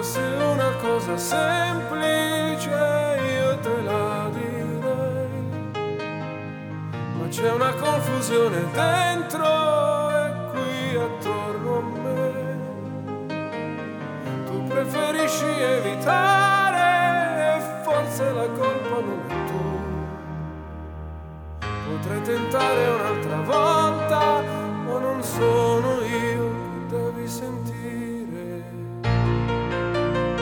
fosse una cosa semplice io te la direi, ma c'è una confusione dentro e qui attorno a me. Tu preferisci evitare e forse la colpa non è tua. Potrei tentare un'altra volta